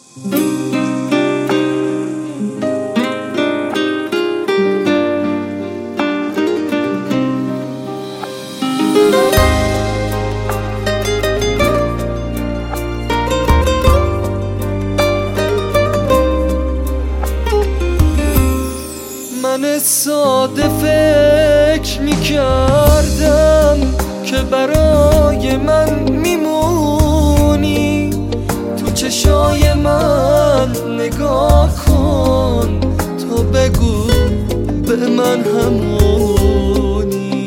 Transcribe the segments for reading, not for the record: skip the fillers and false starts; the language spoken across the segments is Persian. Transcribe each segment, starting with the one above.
من ساده فکر میکردم که برای من میمونی، تو چشای من نگاه کن، تو بگو به من همونی.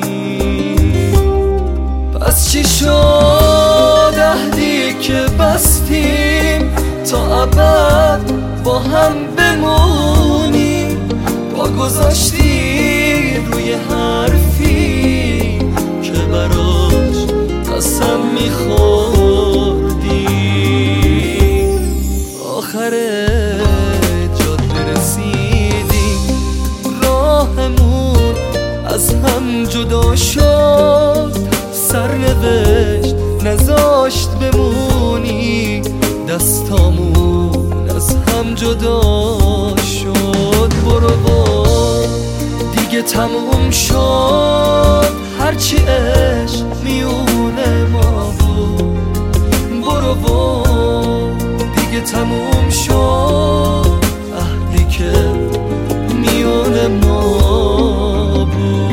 پس چی شد عهدی که بستیم تا ابد با هم بمونی، گذاشتی روی حرفی که براش قسم میخوردی. آخر جاده رسیدیم، راهمون از هم جدا شد، سرنوشت نذاشت بمونی، دستامون از هم جدا شد. برو دیگه تموم شد هرچی عشق میونه ما بود. برو دیگه تموم شد عهدی که میونه ما بود.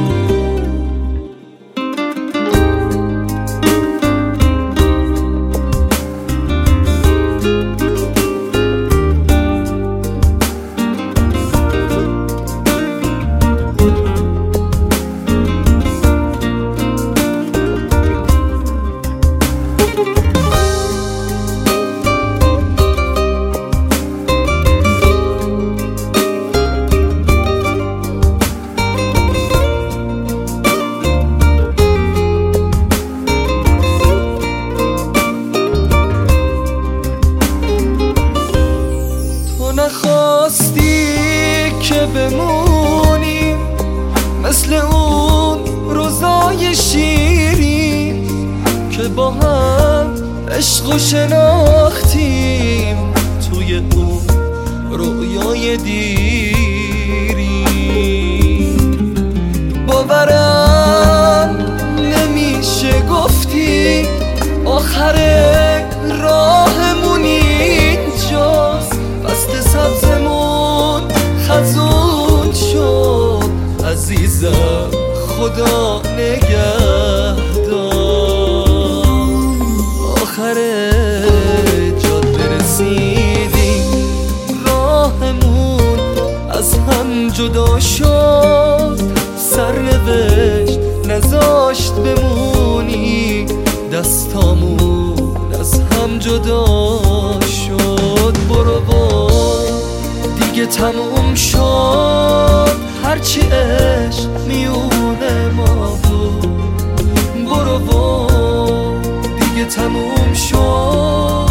نخواستی که بمونیم مثل اون روزای شیرین که با هم عشق و شناختیم توی اون رویای دیری. باورم نمیشه گفتی آخر راهمون اینجاست، فصل سبزمون خزون شد عزیزم، خدا نگهدار. آخر جاده رسیدیم، راهمون از هم جدا شد، سرنوشت نذاشت بمونی، دستامون از هم جدا شد. برو دیگه تموم شد هرچی عشق میونه ما بود. برو دیگه تموم شد